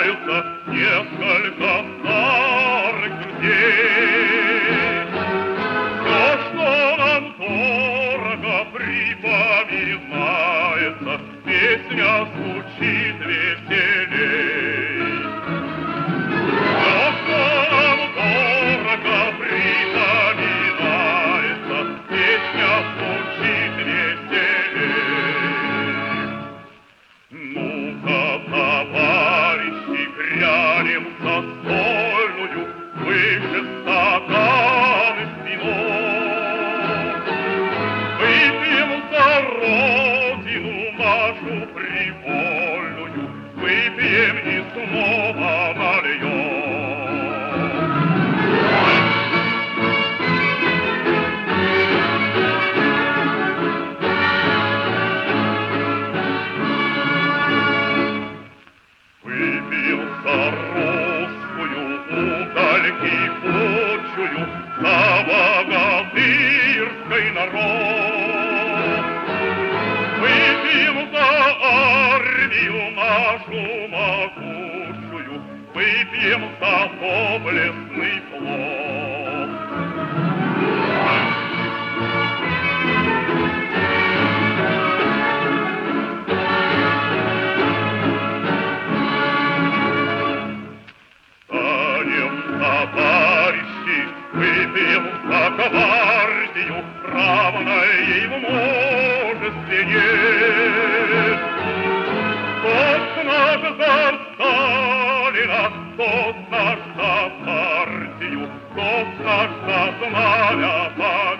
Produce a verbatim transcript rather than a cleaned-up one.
встречаются несколько старых друзей. Все, что нам дорого, припоминается, песня звучит веселей. Все, что нам дорого, припоминается, песня звучит веселей. Ну-ка, товарищи, грянем застольную, выше стаканы спиной. Выпьем за родину нашу привольную, выпьем и снова нальем. Выпьем за русскую удаль кипучую, за богатырской народ. Выпьем за армию нашу могучую, выпьем за доблестный флот. Товарищи, выпьем за гвардию, равной ей в мужестве нет. Тот наш за Сталина, тот наш за партию, тот наш за знамя.